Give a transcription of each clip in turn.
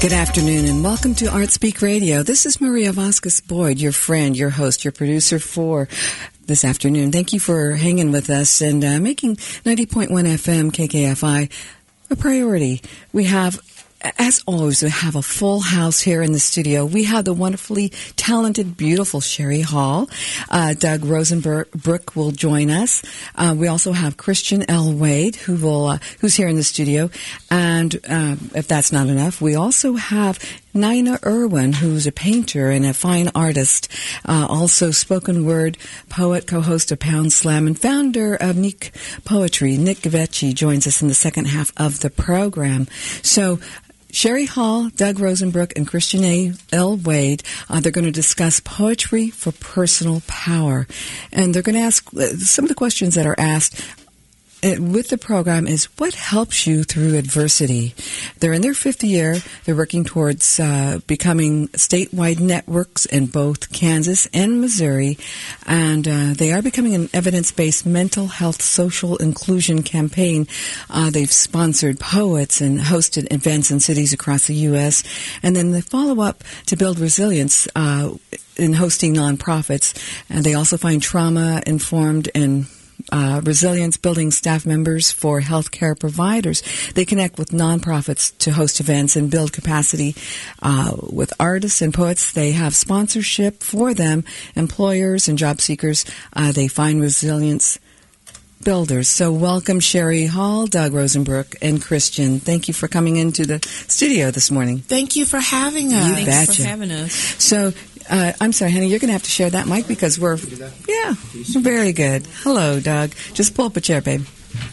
Good afternoon and welcome to Art Speak Radio. This is Maria Vasquez Boyd, your friend, your host, your producer for this afternoon. Thank you for hanging with us and making 90.1 FM KKFI a priority. We have, as always, we have a full house here in the studio. We have the wonderfully talented, beautiful Sherry Hall. Doug Rosenbrook will join us. We also have Christian L. Wade, who's here in the studio. And if that's not enough, we also have Nina Irwin, who's a painter and a fine artist, also spoken word poet, co-host of Pound Slam, and founder of Nick Poetry. Nick Gavecci joins us in the second half of the program. So Sherry Hall, Doug Rosenbrook, and Christian L. Wade, they're going to discuss poetry for personal power. And they're going to ask some of the questions that are asked with the program is, what helps you through adversity? They're in their fifth year. They're working towards becoming statewide networks in both Kansas and Missouri. And they are becoming an evidence-based mental health social inclusion campaign. They've sponsored poets and hosted events in cities across the U.S. And then the follow-up to build resilience in hosting nonprofits. And they also find trauma-informed and resilience building staff members for healthcare providers. They connect with nonprofits to host events and build capacity with artists and poets. They have sponsorship for them, employers and job seekers. They find resilience builders. So welcome Sherry Hall, Doug Rosenbrook, and Christian. Thank you for coming into the studio this morning. Thank you for having us. You Thanks betcha. for having us. So I'm sorry, honey, you're going to have to share that mic because we're very good. Hello, Doug. Just pull up a chair, babe.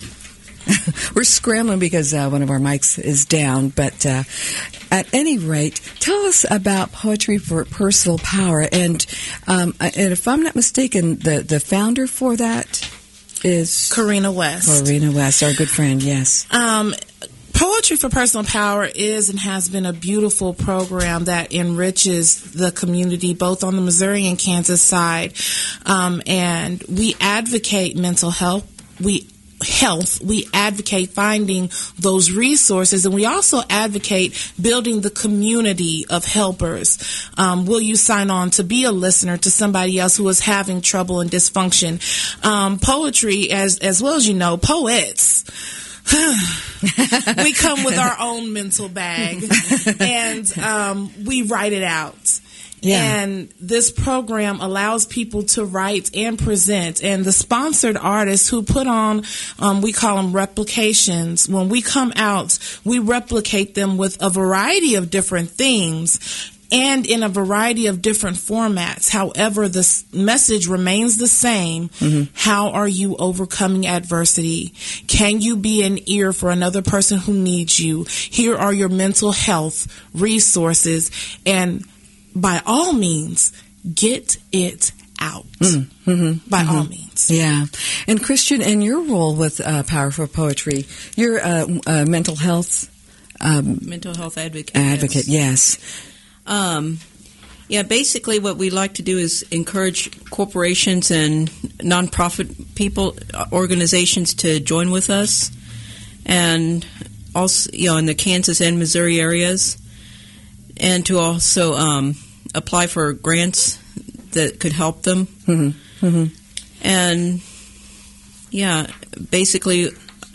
We're scrambling because one of our mics is down. But at any rate, tell us about Poetry for Personal Power. And if I'm not mistaken, the founder for that is Karina West. Karina West, our good friend, yes. Poetry for Personal Power is and has been a beautiful program that enriches the community both on the Missouri and Kansas side. And we advocate mental health. We advocate finding those resources, and we also advocate building the community of helpers. Will you sign on to be a listener to somebody else who is having trouble and dysfunction? Poetry, as well as you know, poets, we come with our own mental bag, and we write it out. Yeah. And this program allows people to write and present. And the sponsored artists who put on, we call them replications. When we come out, we replicate them with a variety of different themes and in a variety of different formats. However, the message remains the same. Mm-hmm. How are you overcoming adversity? Can you be an ear for another person who needs you? Here are your mental health resources. And by all means, get it out. Mm-hmm. By all means. Yeah. And Christian, in your role with Power for Poetry, you're a mental health advocate. Advocate, yes. Basically what we like to do is encourage corporations and nonprofit people, organizations to join with us, and also, in the Kansas and Missouri areas, and to also apply for grants that could help them. Mm-hmm. Mm-hmm. And basically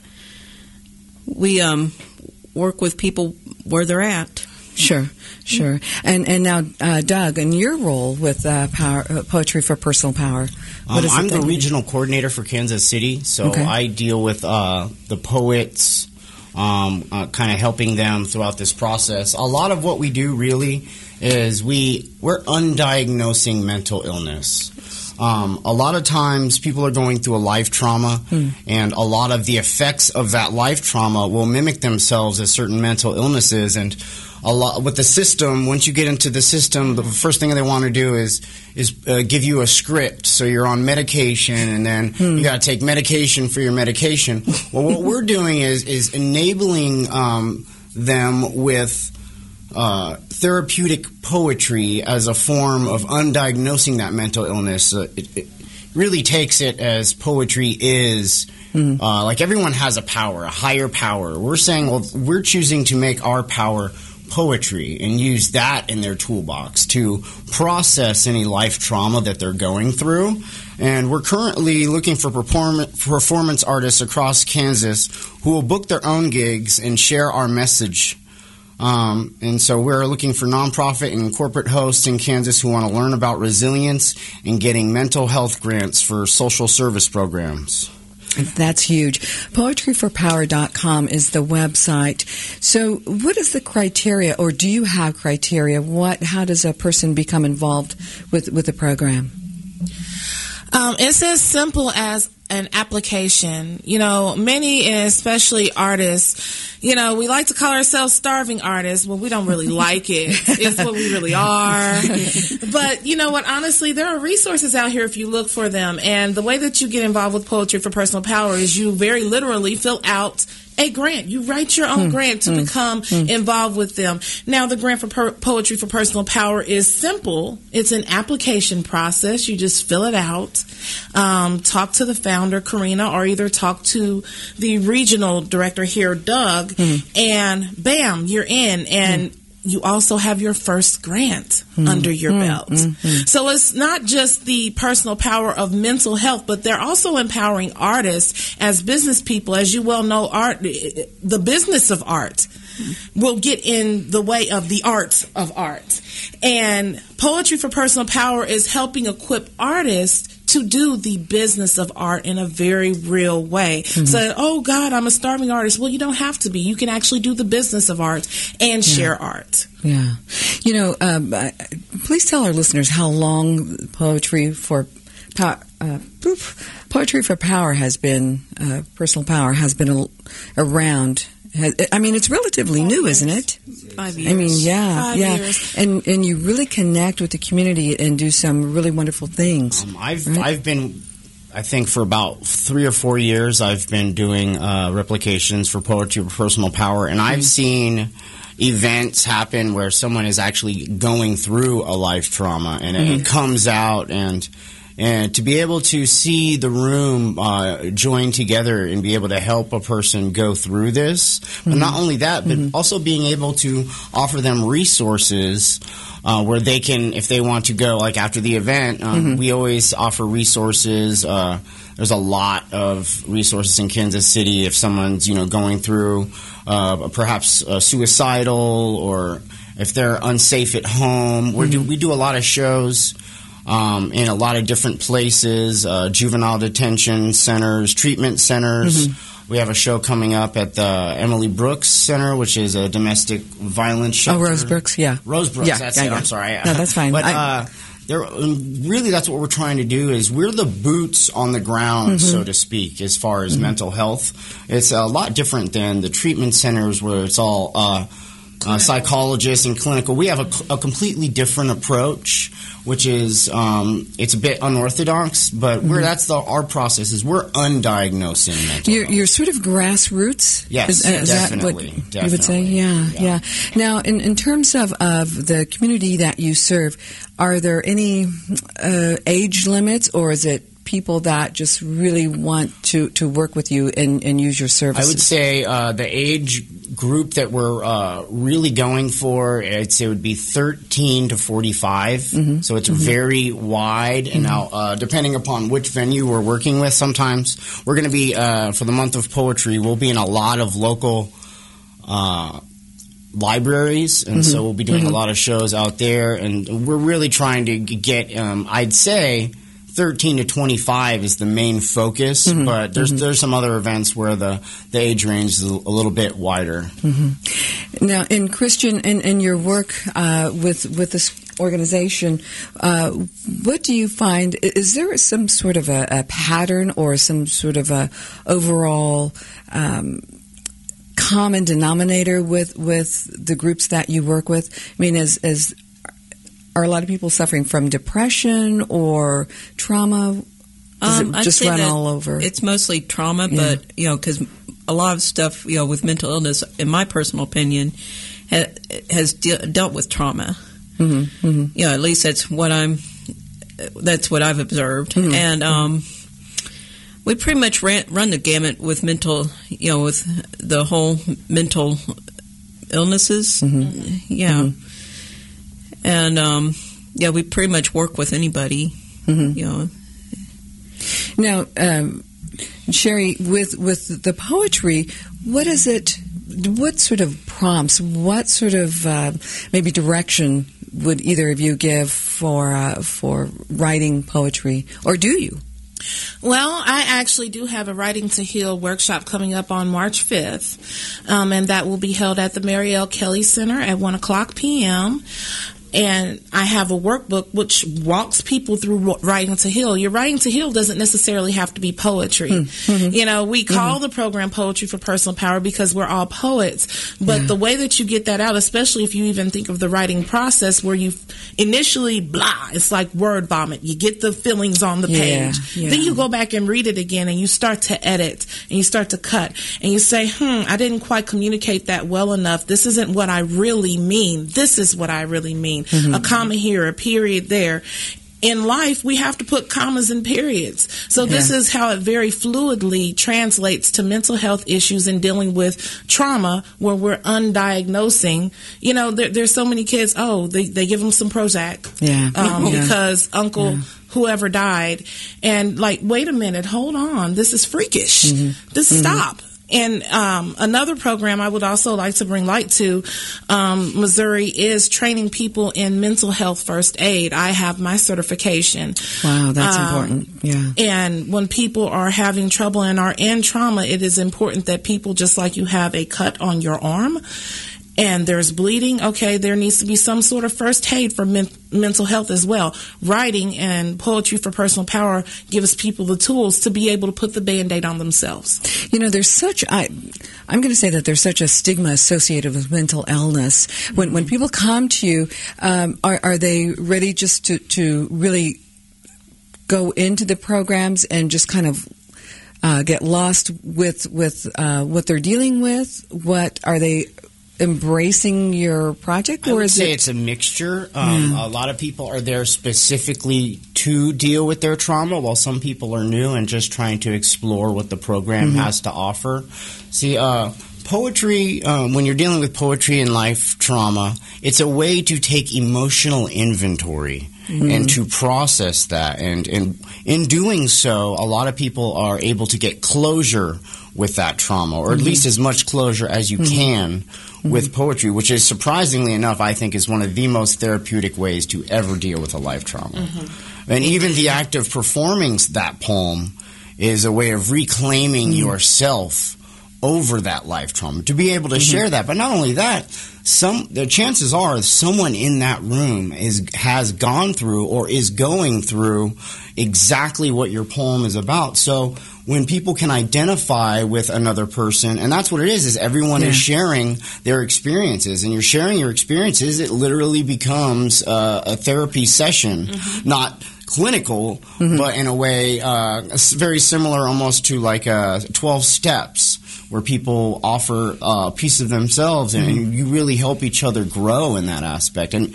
we work with people where they're at. Sure. And now, Doug, in your role with Poetry for Personal Power, what is I'm the regional coordinator for Kansas City, so okay. I deal with the poets, kind of helping them throughout this process. A lot of what we do really is we're undiagnosing mental illness. A lot of times people are going through a life trauma, and a lot of the effects of that life trauma will mimic themselves as certain mental illnesses. And a lot with the system, once you get into the system, the first thing they want to do is give you a script. So you're on medication, and then you got to take medication for your medication. Well, what we're doing is enabling them with therapeutic poetry as a form of undiagnosing that mental illness. It really takes it as poetry is. Like everyone has a power, a higher power. We're saying, well, we're choosing to make our power poetry and use that in their toolbox to process any life trauma that they're going through. And we're currently looking for performance artists across Kansas who will book their own gigs and share our message. And so we're looking for nonprofit and corporate hosts in Kansas who want to learn about resilience and getting mental health grants for social service programs. That's huge. Poetryforpower.com is the website. So what is the criteria, or do you have criteria? How does a person become involved with the program? It's as simple as an application. You know, many, and especially artists, you know, we like to call ourselves starving artists. Well, we don't really like it. It's what we really are. But you know what? Honestly, there are resources out here if you look for them. And the way that you get involved with Poetry for Personal Power is you very literally fill out a grant. You write your own grant to become involved with them. Now, the grant for Poetry for Personal Power is simple. It's an application process. You just fill it out, talk to the founder, Karina, or either talk to the regional director here, Doug, and bam, you're in. And you also have your first grant under your belt. So it's not just the personal power of mental health, but they're also empowering artists as business people. As you well know, art, the business of art will get in the way of the art of art. And Poetry for Personal Power is helping equip artists to do the business of art in a very real way. So, oh God, I'm a starving artist. Well, you don't have to be. You can actually do the business of art and share art. Yeah. You know, please tell our listeners how long Poetry for Power has been, Personal Power has been around. I mean, it's relatively new, isn't it? 5 years. I mean, yeah. 5 years. And you really connect with the community and do some really wonderful things. I've been, I think, for about 3 or 4 years, I've been doing replications for Poetry for Personal Power, and I've seen events happen where someone is actually going through a life trauma, and it comes out, and to be able to see the room join together and be able to help a person go through this. But not only that, but also being able to offer them resources where they can, if they want to go, like after the event, we always offer resources. There's a lot of resources in Kansas City if someone's, going through perhaps suicidal, or if they're unsafe at home. We do a lot of shows in a lot of different places, juvenile detention centers, treatment centers. We have a show coming up at the Emily Brooks Center, which is a domestic violence shelter. Oh, Rose Brooks, yeah. Rose Brooks, that's it. I'm sorry. No, that's fine. But really, that's what we're trying to do, is we're the boots on the ground, so to speak, as far as mental health. It's a lot different than the treatment centers where it's all psychologists and clinical. We have a completely different approach, which is it's a bit unorthodox, but that's our process. Is we're undiagnosing mental health. You're sort of grassroots. Yes, is definitely. That what you would say? Yeah. Now, in terms of the community that you serve, are there any age limits, or is it people that just really want to work with you and use your services? I would say the age group that we're really going for, I'd say, would be 13 to 45. So it's very wide. And now, depending upon which venue we're working with, sometimes we're going to be, for the month of poetry, we'll be in a lot of local libraries, and so we'll be doing a lot of shows out there. And we're really trying to get, I'd say, 13 to 25 is the main focus, but there's some other events where the age range is a little bit wider. Now, in Christian, in your work with this organization, what do you find? Is there some sort of a pattern or some sort of a overall common denominator with the groups that you work with? I mean, are a lot of people suffering from depression or trauma? Does it just run all over? It's mostly trauma, but because a lot of stuff with mental illness, in my personal opinion, has dealt with trauma. At least that's what I've observed, and we pretty much run the gamut with mental, with the whole mental illnesses. Yeah. And, we pretty much work with anybody, Now, Sherry, with the poetry, what is it? What sort of prompts? What sort of maybe direction would either of you give for writing poetry, or do you? Well, I actually do have a Writing to Heal workshop coming up on March 5th, and that will be held at the Mary L. Kelly Center at 1 o'clock p.m., and I have a workbook which walks people through writing to heal. Your writing to heal doesn't necessarily have to be poetry. We call the program Poetry for Personal Power because we're all poets. But the way that you get that out, especially if you even think of the writing process where you initially, it's like word vomit. You get the feelings on the page. Then you go back and read it again and you start to edit and you start to cut and you say, I didn't quite communicate that well enough. This isn't what I really mean. This is what I really mean. A comma here, a period there. In life, we have to put commas and periods. So this is how it very fluidly translates to mental health issues and dealing with trauma where we're undiagnosing. There's so many kids, they give them some Prozac because uncle whoever died. And wait a minute, hold on, this is freakish. This stop. And another program I would also like to bring light to, Missouri, is training people in mental health first aid. I have my certification. Wow, that's important. Yeah. And when people are having trouble and are in trauma, it is important that people, just like you have a cut on your arm, and there's bleeding, there needs to be some sort of first aid for mental health as well. Writing and Poetry for Personal Power gives people the tools to be able to put the Band-Aid on themselves. There's such, I'm going to say that there's such a stigma associated with mental illness. When people come to you, are they ready just to really go into the programs and just kind of get lost with what they're dealing with? What are they embracing your project, or I would say it's a mixture. A lot of people are there specifically to deal with their trauma, while some people are new and just trying to explore what the program has to offer. See, poetry, when you're dealing with poetry and life trauma, it's a way to take emotional inventory and to process that. And in doing so, a lot of people are able to get closure with that trauma, or at least as much closure as you can with poetry, which is, surprisingly enough, I think is one of the most therapeutic ways to ever deal with a life trauma. And even the act of performing that poem is a way of reclaiming yourself over that life trauma, to be able to share that. But not only that, the chances are someone in that room has gone through or is going through exactly what your poem is about. So when people can identify with another person, and that's what it is everyone is sharing their experiences, and you're sharing your experiences, it literally becomes a therapy session, not clinical, but in a way very similar almost to like 12 steps, where people offer a piece of themselves, and you really help each other grow in that aspect. And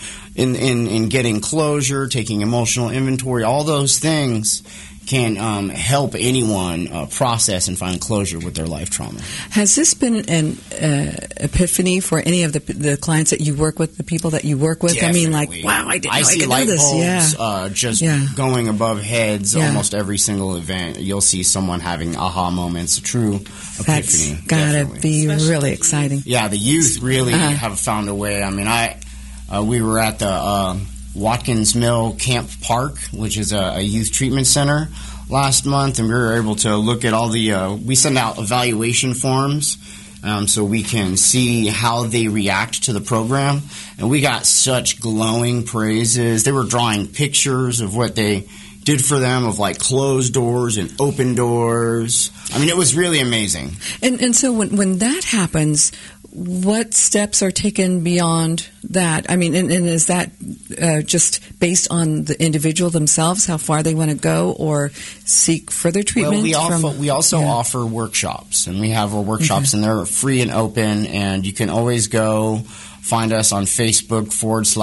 in getting closure, taking emotional inventory, all those things can help anyone process and find closure with their life trauma. Has this been an epiphany for any of the clients that you work with, the people that you work with? Definitely. I mean, like, wow, I didn't know I see could light do this. bulbs just going above heads almost every single event. You'll see someone having aha moments, a true epiphany. That's got to be really exciting. Yeah, the youth really have found a way. I mean, we were at the Watkins Mill Camp Park, which is a youth treatment center, last month, and we were able to look at all the we send out evaluation forms so we can see how they react to the program, and we got such glowing praises. They were drawing pictures of what they did for them, of like closed doors and open doors. I mean, it was really amazing. And so when that happens, what steps are taken beyond that? I mean, and is that just based on the individual themselves, how far they want to go or seek further treatment? Well, we also offer workshops, and we have our workshops, and they're free and open, and you can always go find us on Facebook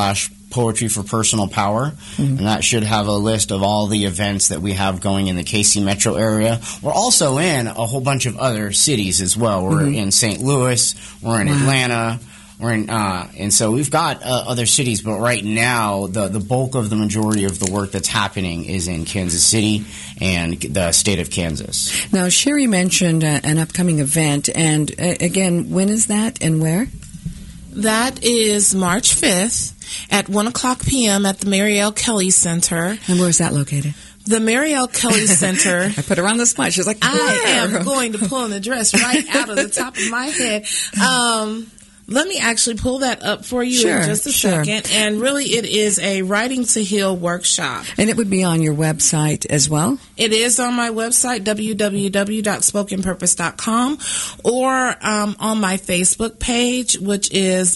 /Poetry for Personal Power, and that should have a list of all the events that we have going in the KC metro area. We're also in a whole bunch of other cities as well. We're in St. Louis, we're in Atlanta, And so we've got other cities, but right now the bulk of the majority of the work that's happening is in Kansas City and the state of Kansas. Now, Sherry mentioned an upcoming event, and again, when is that and where? That is March 5th at 1 o'clock p.m. at the Mary L. Kelly Center. And where is that located? The Mary L. Kelly Center. I put her on the spot. She's like, I am going to pull an address right out of the top of my head. Let me actually pull that up for you in just a second. And really, it is a Writing to Heal workshop. And it would be on your website as well? It is on my website, www.spokenpurpose.com, or on my Facebook page, which is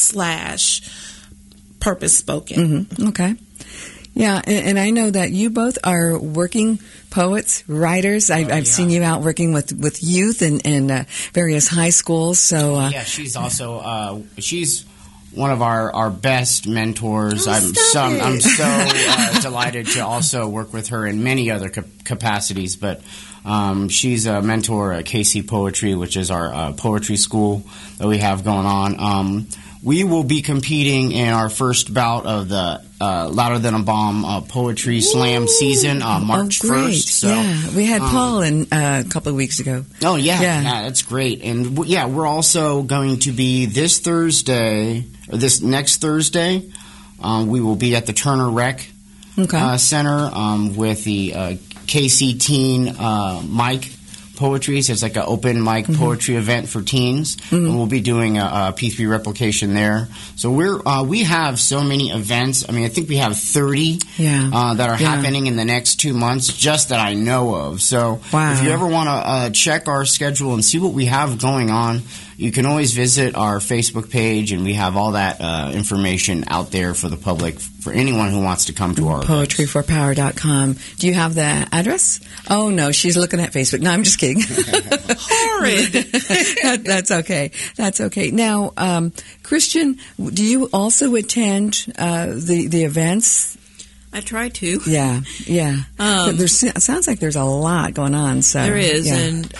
/Purpose Spoken. Mm-hmm. Okay. Yeah, and I know that you both are working poets, writers. I've seen you out working with youth in various high schools. So she's also she's one of our best mentors. I'm so delighted to also work with her in many other capacities. But she's a mentor at KC Poetry, which is our poetry school that we have going on. We will be competing in our first bout of the Louder Than a Bomb Poetry Slam season March 1st. So, yeah, we had Paul in a couple of weeks ago. Oh, yeah, that's great. And, we're also going to be this next Thursday, we will be at the Turner Rec Center with the KC Teen Mic Poetry. So it's like an open mic poetry event for teens, and we'll be doing a P3 replication there. So we have so many events. I mean, I think we have 30 that are happening in the next 2 months, just that I know of. So if you ever want to check our schedule and see what we have going on, you can always visit our Facebook page, and we have all that information out there for the public, for anyone who wants to come to our Poetryforpower.com. Do you have the address? Oh, no, she's looking at Facebook. No, I'm just kidding. Horrid. That's okay. That's okay. Now, Christian, do you also attend the events? I try to. Yeah. It sounds like there's a lot going on. So there is, and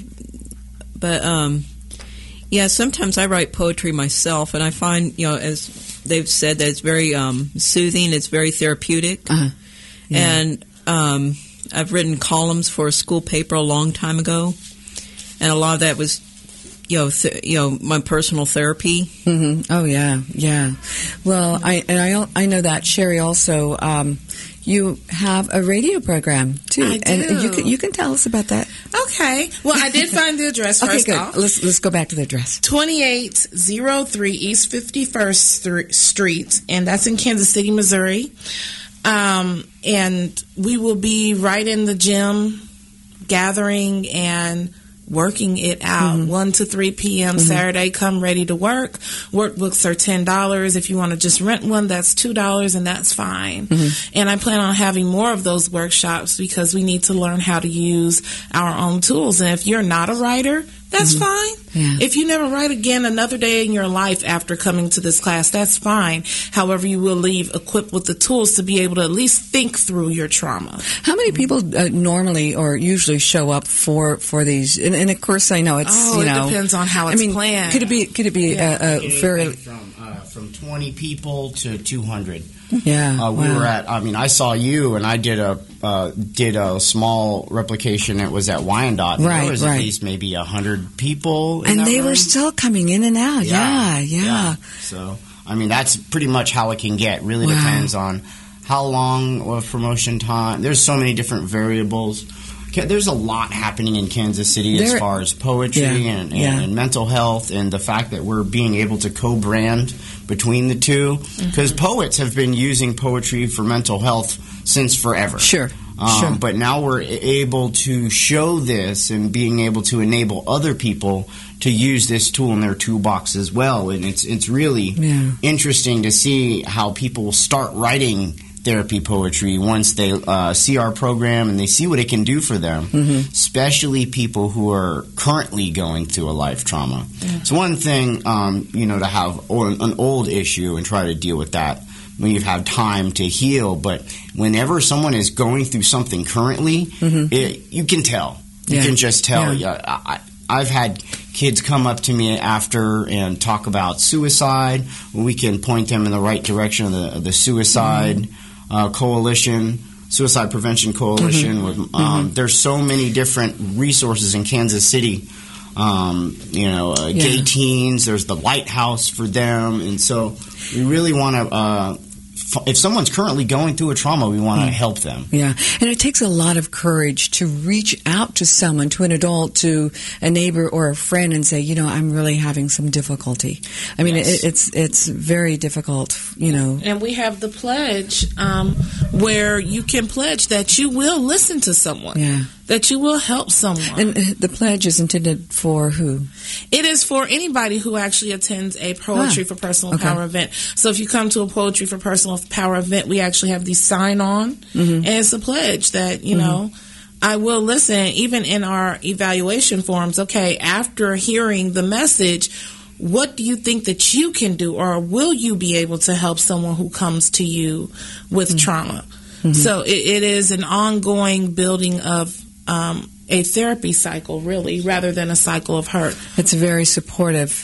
sometimes I write poetry myself, and I find, as they've said, that it's very soothing, it's very therapeutic. And I've written columns for a school paper a long time ago, and a lot of that was, my personal therapy. Mm-hmm. Oh, yeah. Well, I know that, Sherry, also, you have a radio program, too. I do. And you can tell us about that. Okay. Well, I did find the address first off. Let's go back to the address. 2803 East 51st Street, and that's in Kansas City, Missouri. And we will be right in the gym, gathering and working it out. 1 to 3 p.m. Saturday. Come ready to work. Workbooks are $10. If you want to just rent one, that's $2, and that's fine. And I plan on having more of those workshops because we need to learn how to use our own tools. And if you're not a writer, that's fine. Yeah. If you never write again another day in your life after coming to this class, that's fine. However, you will leave equipped with the tools to be able to at least think through your trauma. How many people normally or usually show up for these? And of course, I know it's it depends on how it's planned. Could it be fairly from 20 people to 200? Yeah, we were at. I mean, I saw you, and I did a small replication that was at Wyandotte. Right, there was at least maybe 100 people, and they were still coming in and out. Yeah. So, I mean, that's pretty much how it can get. Really depends on how long of promotion time. There's so many different variables. There's a lot happening in Kansas City as far as poetry and mental health, and the fact that we're being able to co-brand between the two, because poets have been using poetry for mental health since forever. Sure. But now we're able to show this and being able to enable other people to use this tool in their toolbox as well, and it's really interesting to see how people start writing therapy poetry once they see our program and they see what it can do for them, especially people who are currently going through a life trauma. It's one thing, to have an old issue and try to deal with that when you've had time to heal, but whenever someone is going through something currently, you can tell. You can just tell. I've had kids come up to me after and talk about suicide. We can point them in the right direction of the suicide coalition, Suicide Prevention Coalition. There's so many different resources in Kansas City. Gay teens, there's the Lighthouse for them. And so we really want to, if someone's currently going through a trauma, we want to help them. Yeah. And it takes a lot of courage to reach out to someone, to an adult, to a neighbor or a friend and say, I'm really having some difficulty. I mean, it's very difficult, And we have the pledge where you can pledge that you will listen to someone. Yeah. That you will help someone. And the pledge is intended for who? It is for anybody who actually attends a Poetry for Personal Power event. So if you come to a Poetry for Personal Power event, we actually have these sign-on, and it's a pledge that, I will listen, even in our evaluation forms. Okay, after hearing the message, what do you think that you can do, or will you be able to help someone who comes to you with trauma? So it is an ongoing building of a therapy cycle, really, rather than a cycle of hurt. It's very supportive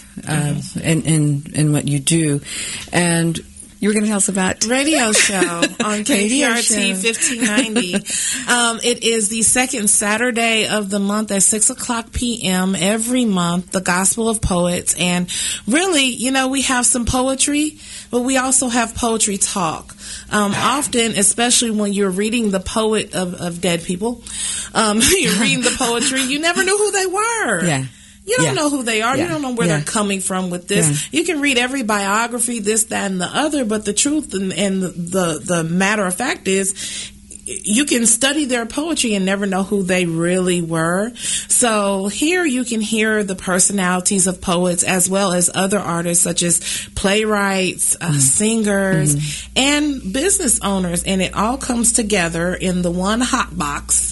in what you do. And you were going to tell us about radio show on KPRT 1590. It is the second Saturday of the month at 6:00 p.m. every month, the Gospel of Poets. And really, we have some poetry, but we also have poetry talk. Often, especially when you're reading the poet of dead people, you're reading the poetry, you never knew who they were. Yeah. You don't know who they are. You don't know where they're coming from with this. Yeah. You can read every biography, this, that, and the other, but the truth and the matter of fact is, you can study their poetry and never know who they really were. So here you can hear the personalities of poets as well as other artists such as playwrights, singers, and business owners. And it all comes together in the one hot box.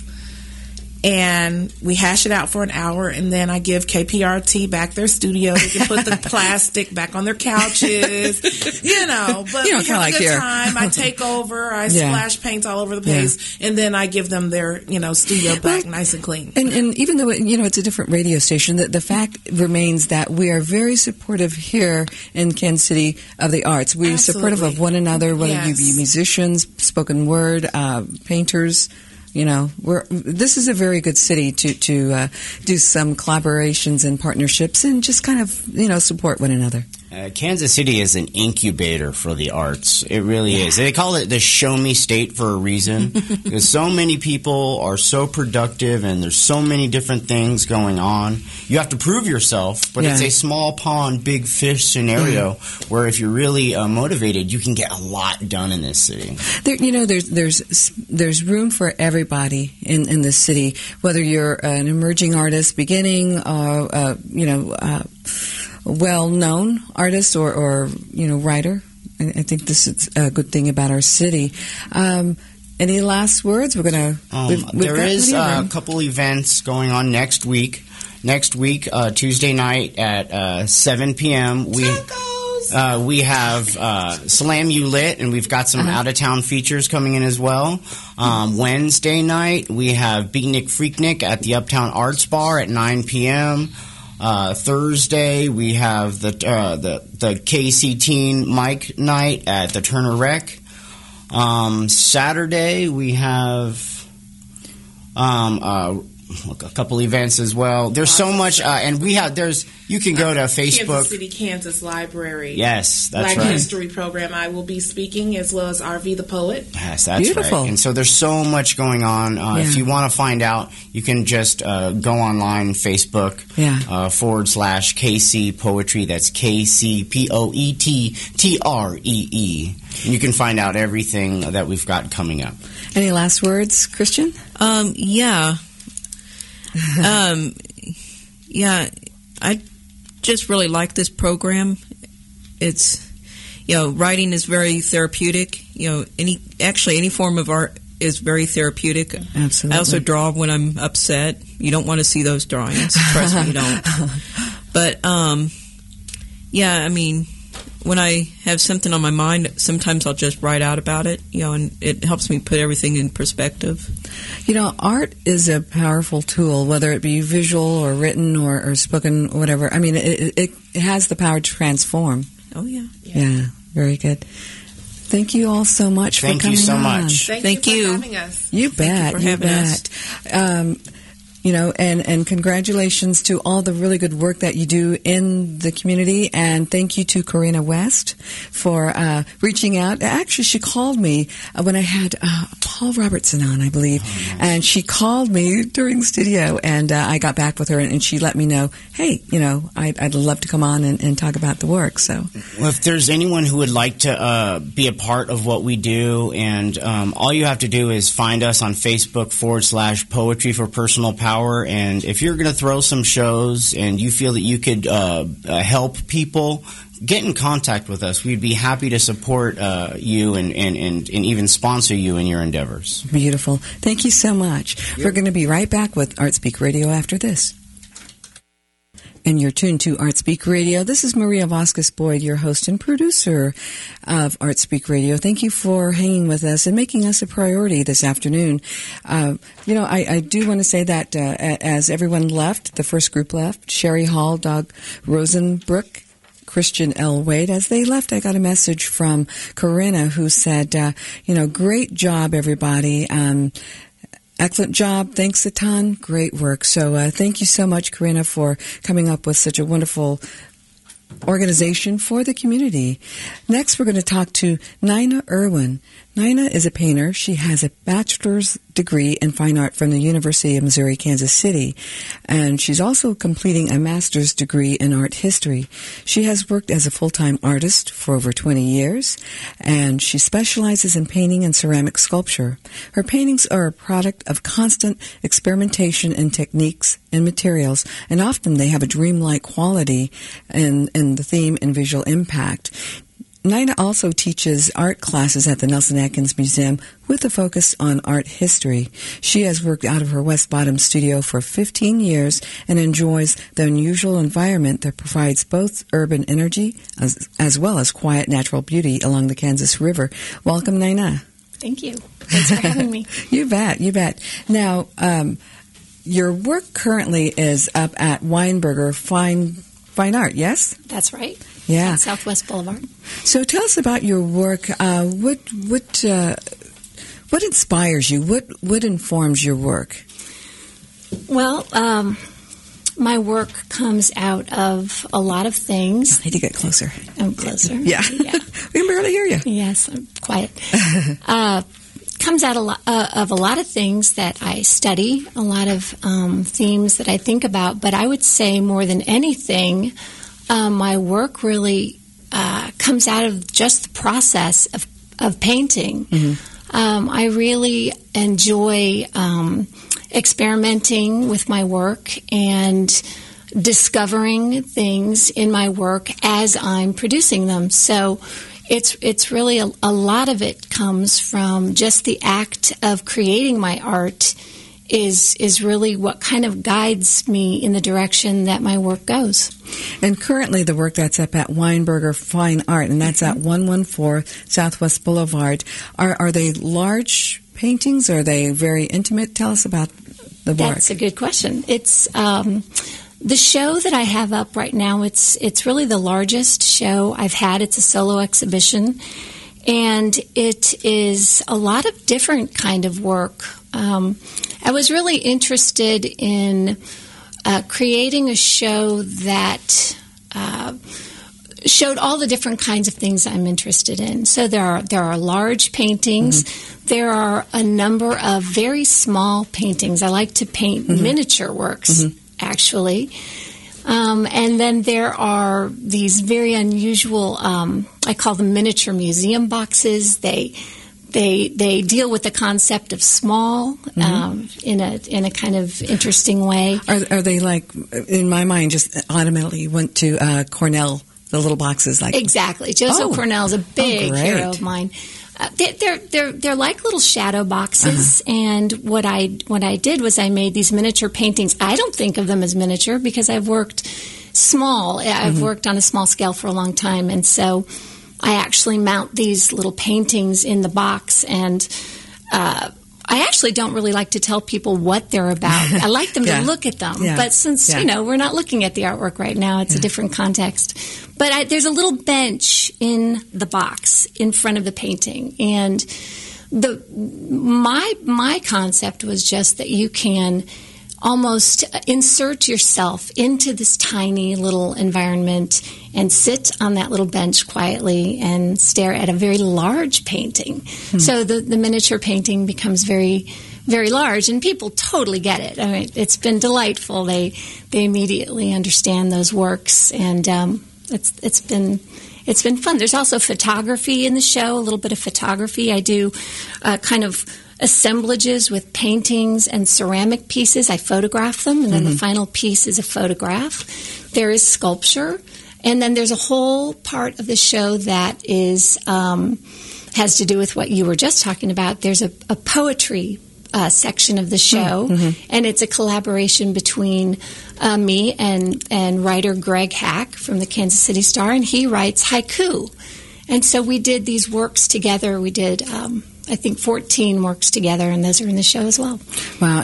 And we hash it out for an hour, and then I give KPRT back their studio. They can put the plastic back on their couches, But we have a good time. I take over. I splash paint all over the place, and then I give them their, studio back nice and clean. And even though, it's a different radio station, the fact remains that we are very supportive here in Kansas City of the arts. We're supportive of one another, whether you be musicians, spoken word, painters. This is a very good city to do some collaborations and partnerships and just kind of, support one another. Kansas City is an incubator for the arts. It really is. They call it the show me state for a reason because so many people are so productive and there's so many different things going on. You have to prove yourself, but it's a small pond, big fish scenario where if you're really motivated, you can get a lot done in this city. There's room for everybody in this city, whether you're an emerging artist beginning or, well-known artist or writer. I think this is a good thing about our city. Any last words? We're going to... There is a couple events going on next week. Next week, Tuesday night at 7 p.m. We have Slam You Lit, and we've got some out-of-town features coming in as well. Wednesday night, we have Beatnik Freaknik at the Uptown Arts Bar at 9 p.m. Thursday, we have the KC Teen Mike Night at the Turner Rec. Saturday, we have a couple events as well. There's so much, and you can go to Facebook. Kansas City, Kansas Library. Yes, that's Black right. History Program. I will be speaking as well as RV the Poet. Yes, that's beautiful. Right. And so there's so much going on. If you want to find out, you can just go online, Facebook, /KC Poetry. That's KCPOETTREE. And you can find out everything that we've got coming up. Any last words, Christian? I just really like this program. It's, writing is very therapeutic. Any form of art is very therapeutic. Absolutely. I also draw when I'm upset. You don't want to see those drawings. Trust me, you don't. But, when I have something on my mind, sometimes I'll just write out about it, and it helps me put everything in perspective. Art is a powerful tool, whether it be visual or written or spoken, whatever. I mean, it has the power to transform. Oh, yeah. Yeah, very good. Thank you all so much for coming on. Thank you so much. Thank you for having us. You bet. Thank you for having us. And congratulations to all the really good work that you do in the community. And thank you to Corinna West for reaching out. Actually, she called me when I had Paul Robertson on, I believe. Oh, nice. And she called me during the studio, and I got back with her, and she let me know, hey, I'd love to come on and talk about the work. So, well, if there's anyone who would like to be a part of what we do, and all you have to do is find us on Facebook /Poetry for Personal Power. And if you're going to throw some shows and you feel that you could help people, get in contact with us. We'd be happy to support you and even sponsor you in your endeavors. Beautiful. Thank you so much. Yep. We're going to be right back with ArtSpeak Radio after this. And you're tuned to ArtSpeak Radio. This is Maria Vasquez-Boyd, your host and producer of ArtSpeak Radio. Thank you for hanging with us and making us a priority this afternoon. I do want to say that as everyone left, the first group left, Sherry Hall, Doug Rosenbrook, Christian L. Wade. As they left, I got a message from Corinna who said, great job, everybody. Excellent job. Thanks a ton. Great work. So thank you so much, Corinna, for coming up with such a wonderful organization for the community. Next, we're going to talk to Nina Irwin. Nina is a painter. She has a bachelor's degree in fine art from the University of Missouri, Kansas City, and she's also completing a master's degree in art history. She has worked as a full-time artist for over 20 years, and she specializes in painting and ceramic sculpture. Her paintings are a product of constant experimentation in techniques and materials, and often they have a dreamlike quality in the theme and visual impact. Nina also teaches art classes at the Nelson Atkins Museum with a focus on art history. She has worked out of her West Bottom studio for 15 years and enjoys the unusual environment that provides both urban energy as well as quiet natural beauty along the Kansas River. Welcome, Nina. Thank you. Thanks for having me. You bet. Now, your work currently is up at Weinberger Fine Art, yes? That's right. Yeah. On Southwest Boulevard. So tell us about your work. What inspires you? What informs your work? Well, my work comes out of a lot of things. I need to get closer. I'm closer. Yeah. We can barely hear you. Yes, I'm quiet. Comes out of a lot of things that I study, a lot of themes that I think about. But I would say more than anything, my work really comes out of just the process of painting. Mm-hmm. I really enjoy experimenting with my work and discovering things in my work as I'm producing them. So it's really a lot of it comes from just the act of creating my art is really what kind of guides me in the direction that my work goes. And currently the work that's up at Weinberger Fine Art, and that's at 114 Southwest Boulevard, are they large paintings? Are they very intimate? Tell us about the work. That's a good question. It's the show that I have up right now. It's really the largest show I've had. It's a solo exhibition, and it is a lot of different kind of work. I was really interested in creating a show that showed all the different kinds of things I'm interested in. So there are large paintings. Mm-hmm. There are a number of very small paintings. I like to paint miniature works, actually. And then there are these very unusual, I call them miniature museum boxes. They deal with the concept of small in a kind of interesting way. Are they like, in my mind, just automatically went to Cornell, the little boxes like exactly. Joseph Cornell is a big hero of mine. They're like little shadow boxes, and what I did was I made these miniature paintings. I don't think of them as miniature because I've worked small. I've worked on a small scale for a long time, and so I actually mount these little paintings in the box, and I actually don't really like to tell people what they're about. I like them to look at them, but since we're not looking at the artwork right now, it's a different context. But there's a little bench in the box in front of the painting, and my concept was just that you can almost insert yourself into this tiny little environment and sit on that little bench quietly and stare at a very large painting. So the miniature painting becomes very, very large, and people totally get it. I mean, it's been delightful. They immediately understand those works, and it's been fun. There's also photography in the show, a little bit of photography. I do kind of assemblages with paintings and ceramic pieces. I photograph them, and then the final piece is a photograph. There is sculpture, and then there's a whole part of the show that is has to do with what you were just talking about. There's a poetry section of the show, and it's a collaboration between me and writer Greg Hack from the Kansas City Star, and he writes haiku. And so we did these works together. We did I think 14 works together, and those are in the show as well. Wow.